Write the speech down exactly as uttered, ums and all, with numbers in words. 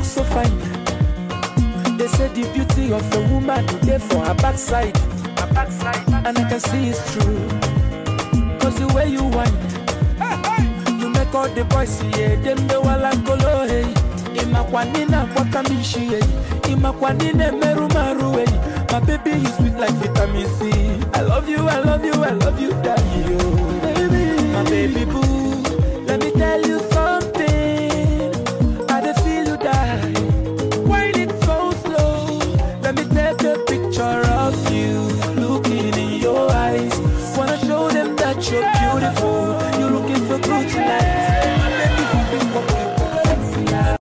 so fine. They say the beauty of a woman is there for her backside. Her backside. And I can see it's true. Cause the way you whine, you make all the boys see it. Them the wala kolo hey. Imakwanina wakamishi hey. Imakwanine meru maru hey. My baby is sweet like vitamin C. I love you, I love you, I love you, darling.